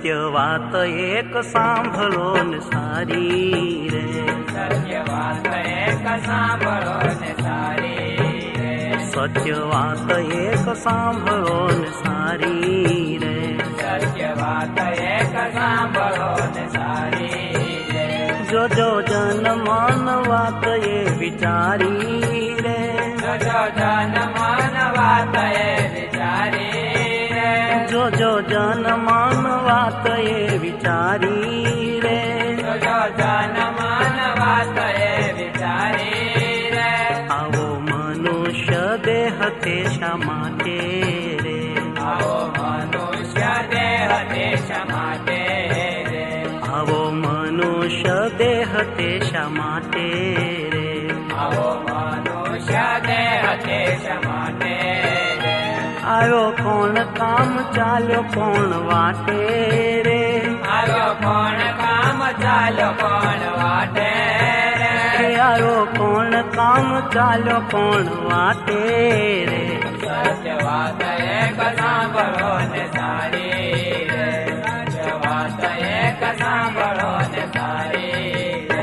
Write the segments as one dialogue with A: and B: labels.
A: સત્ય વાત એક સાંભળો ને સારી રે,
B: સત્ય વાત એક સાંભળો ને સારી રે,
A: સત્ય વાત એક સાંભળો ને સારી રે,
B: સત્ય વાત એક સાંભળો ને સારી રે,
A: જોજો જન મન વાત એ વિચારી રે,
B: જોજો જન મન વાત એ વિચારી રે,
A: જોજો જન મન વાત એ વિચારી રે,
B: જોજો જન મન વાત એ વિચારી રે,
A: આવો મનુષ્ય દેહ તે શા માટે રે,
B: આવો મનુષ્ય દેહ તે શા માટે રે,
A: આવો મનુષ્ય દેહ તે શા માટે રે,
B: આવો મનુષ્ય દેહ તે શા માટે રે,
A: આવ્યો કોણ કામ ચાલ્યો કોણ વાટે રે,
B: આવ્યો કોણ કામ ચાલ્યો કોણ વાટે રે,
A: આવ્યો કોણ કામ ચાલ્યો કોણ વાટે રે,
B: સત્ય વાત એક સાંભળો ને સારી રે, સત્ય વાત એક સાંભળો ને સારી રે,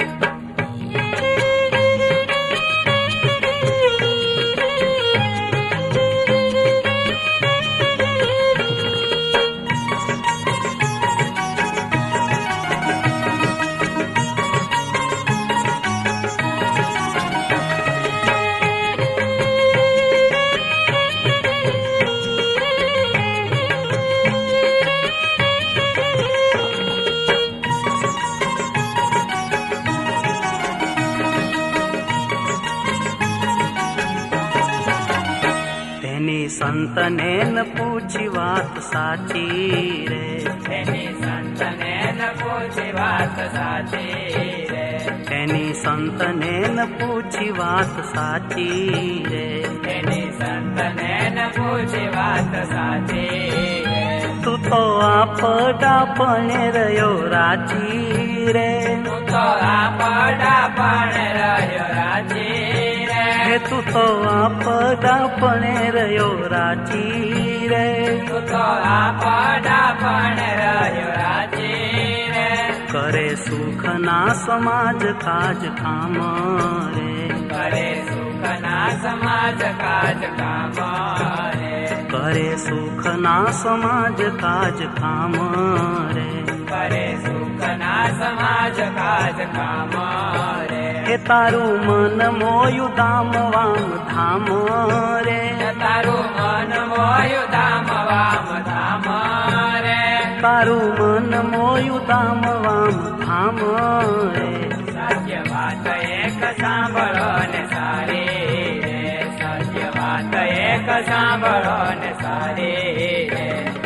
A: સંતને ન પૂછી વાત સાચી રે,
B: તેની સંતને ન પૂછી વાત સાચી રે,
A: તેની સંતને ન પૂછી વાત સાચી રે,
B: તેની સંતને ન પૂછી વાત સાચી રે,
A: તું તો આપડા પણ રહ્યો રાજી રે,
B: તું તો આપડા પણ રહ્યો રાજી રે,
A: તું તો આપડા પણ રહ્યો રાજી રે,
B: તું તો આપડા પણ રહ્યો રાજી રે,
A: કરે સુખના સમાજ કાજ કામ રે,
B: કરે સુખના સમાજ કાજ કામ રે,
A: કરે સુખના સમાજ કાજ કામ રે,
B: કરે સુખના સમાજ કાજ કામ રે,
A: હે તારું મન મોયું ધામ વામ ધામ રે,
B: તારું મન મોયું ધામ વામ ધામ રે,
A: તારું મન મોયું ધામ વામ ધામ રે,
B: સત્ય વાત એક સાંભળો ને સારી રે, સત્ય વાત એક સાંભળો ને સારી રે,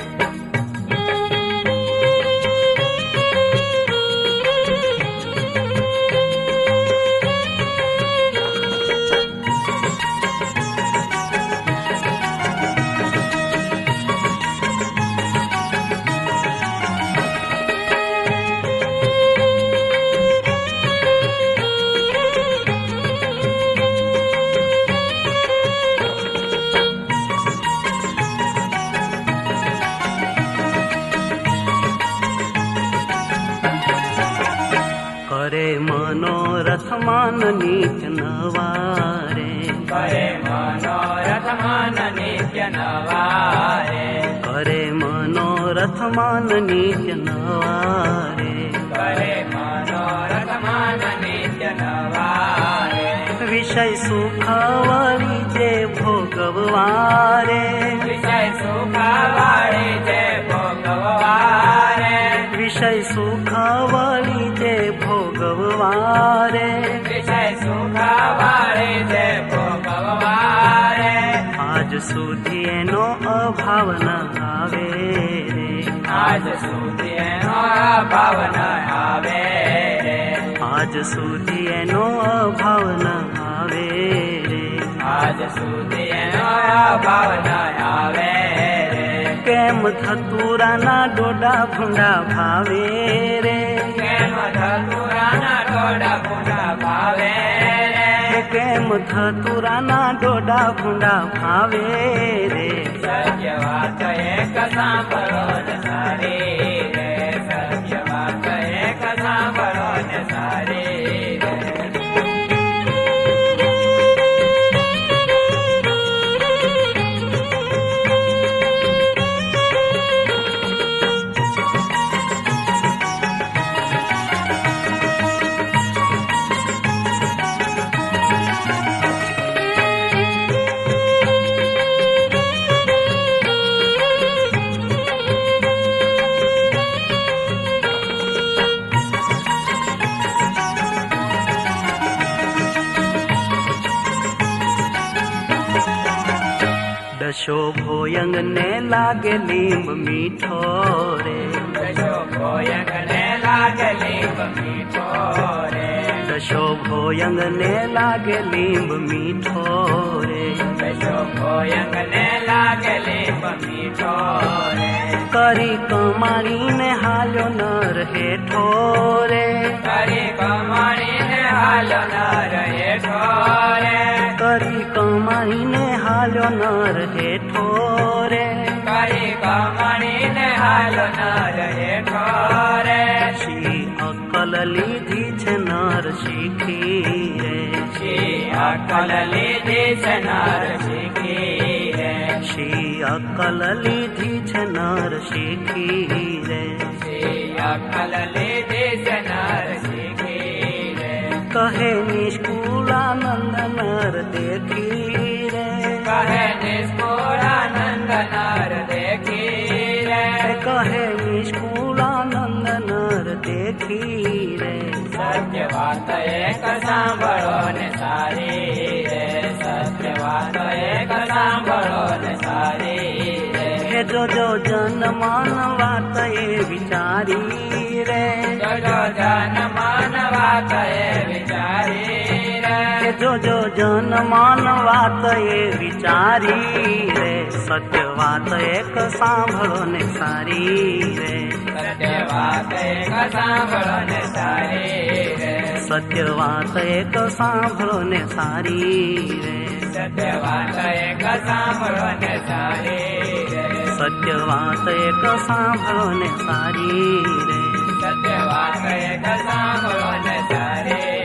A: કરે મનોરથ માન નિત્ય નવા રે,
B: કરે મનોરથ માન નિત્ય નવા રે,
A: કરે મનોરથ માન નિત્ય નવા રે,
B: કરે મનોરથ માન નિત્ય નવા રે,
A: વિષય સુખ વળી જે ભોગવવા રે,
B: વિષય સુખ વાળી જે ભોગવવા રે,
A: વિષય સુખ વળી જે ભોગવવા રે,
B: વિષય સુખ વાળી જે ભોગવવા રે,
A: આજ સુધી એનો અભાવ ન આવે રે,
B: આજ સુધી એનો અભાવ ન આવે રે,
A: આજ સુધી એનો અભાવ ન આવે રે,
B: આજ સુધી એનો અભાવ ન આવે રે,
A: કેમ ધતુરાના ડોડા ભૂંડા ભાવે રે,
B: કેમ ધતુરાના ડોડા ભૂંડા ભાવે રે,
A: કેમ ધતુરાના ડોડા ભૂંડા ભાવે રે.
B: સત્ય વાત એક સાંભળો ને સારી રે. સત્ય વાત એક સાંભળો ને સારી રે.
A: દશો ભોયંગ ને લાગે લીંબ મીઠો રે.
B: દશો ભોયંગ ને લાગે લીંબ મીઠો રે.
A: દશો ભોયંગ ને લાગે લીંબ મીઠો રે.
B: દશો ભોયંગ ને લાગે લીંબ મીઠો રે.
A: કરી કમાણી ને હાલ્યો નર હેઠો રે.
B: કરી કમાણી ને હાલ્યો નર હેઠો રે.
A: કરી કમાણી ને હાલ્યો નર હેઠો રે.
B: કરી કમાણી ને હાલ્યો નર હેઠો રે.
A: શી અકલ લીધી છે નર શીખી રે.
B: શી અકલ લીધી છે નર શીખી રે.
A: શી અકલ લીધી છે નર શીખી રે.
B: શી અકલ લીધી છે નર શીખી રે.
A: કહે નિષ્કુળાનંદ નર દેખી રે.
B: કહે નિષ્કુળાનંદ નર દેખી રે.
A: કહે નિષ્કુળાનંદ નર દેખી રે.
B: સત્ય વાત એક સાંભળો ને સારી રે. સત્ય વાત એક સાંભળો ને સારી રે.
A: હે જોજો જનમાન વાત એ વિચારી રે.
B: જોજો જનમાન વાત એ વિચારી રે.
A: હે જોજો જનમાન વાત એ વિચારી રે. સત્ય વાત એક સાંભળો ને સારી રે.
B: સત્ય વાત એક સાંભળો ને સારી રે.
A: સત્ય વાત એક સાંભળો ને સારી રે.
B: સત્ય વાત એક સાંભળો ને સારી રે.
A: સત્ય વાત એક સાંભળો ને સારી રે.
B: સત્ય વાત એક સાંભળો ને સારી